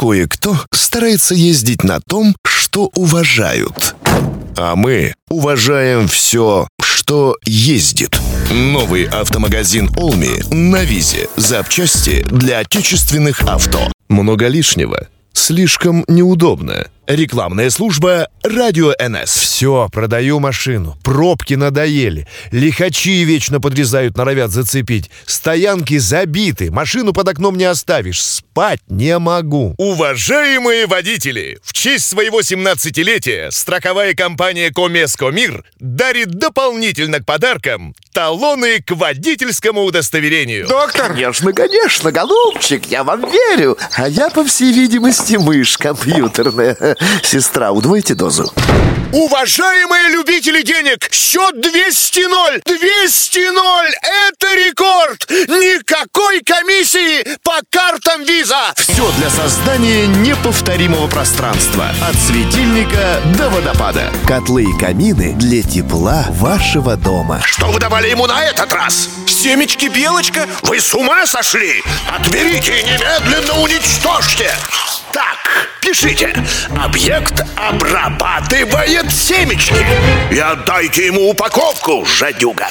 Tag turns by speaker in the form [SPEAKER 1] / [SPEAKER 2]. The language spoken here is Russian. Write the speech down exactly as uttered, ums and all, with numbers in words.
[SPEAKER 1] кое-кто старается ездить на том, что уважают. А мы уважаем все, что ездит. Новый автомагазин «Олми» на Визе. Запчасти для отечественных авто. Много лишнего. Слишком неудобно. Рекламная служба «Радио эн эс».
[SPEAKER 2] Все, продаю машину. Пробки надоели. Лихачи вечно подрезают, норовят зацепить. Стоянки забиты. Машину под окном не оставишь. Спать не могу.
[SPEAKER 3] Уважаемые водители! В честь своего семнадцатилетия страховая компания «Комеско Мир» дарит дополнительно к подаркам талоны к водительскому удостоверению.
[SPEAKER 4] Доктор!
[SPEAKER 5] Конечно, конечно, голубчик, я вам верю. А я, по всей видимости, мышь компьютерная. Сестра, удвойте дозу.
[SPEAKER 3] Уважаемые любители денег, счет двести ноль! двести ноль! Это рекорд! Никакой комиссии по картам Виза!
[SPEAKER 1] Все для создания неповторимого пространства. От светильника до водопада.
[SPEAKER 5] Котлы и камины для тепла вашего дома.
[SPEAKER 3] Что вы давали ему на этот раз? Семечки белочка? Вы с ума сошли? Отберите и немедленно уничтожьте! Так, пишите. Объект обрабатывает семечки. И отдайте ему упаковку, жадюга.